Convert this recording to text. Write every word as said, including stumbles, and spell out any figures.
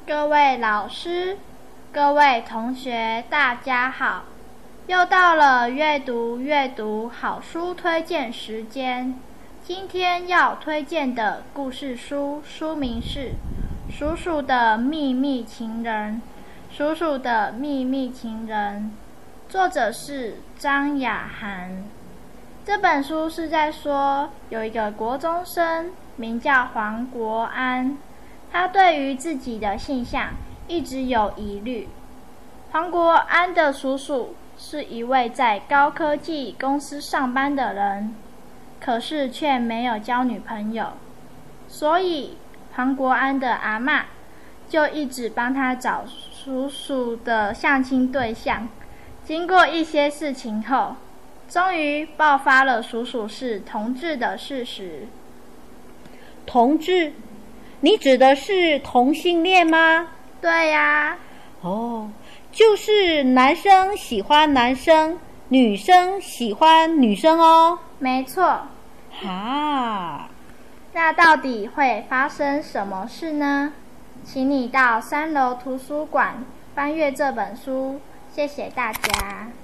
各位老师、各位同学，大家好！又到了阅读阅读好书推荐时间。今天要推荐的故事书书名是《鼠鼠的秘密情人》。鼠鼠的秘密情人，作者是张雅涵。这本书是在说，有一个国中生名叫黄国安，他对于自己的性向一直有疑虑。黄国安的叔叔是一位在高科技公司上班的人，可是却没有交女朋友，所以黄国安的阿嬷就一直帮他找叔叔的相亲对象。经过一些事情后，终于爆发了叔叔是同志的事实。 同志？你指的是同性恋吗？ 对呀。 哦，就是男生喜欢男生，女生喜欢女生哦。 没错。 哈， 那到底会发生什么事呢？请你到三楼图书馆翻阅这本书，谢谢大家。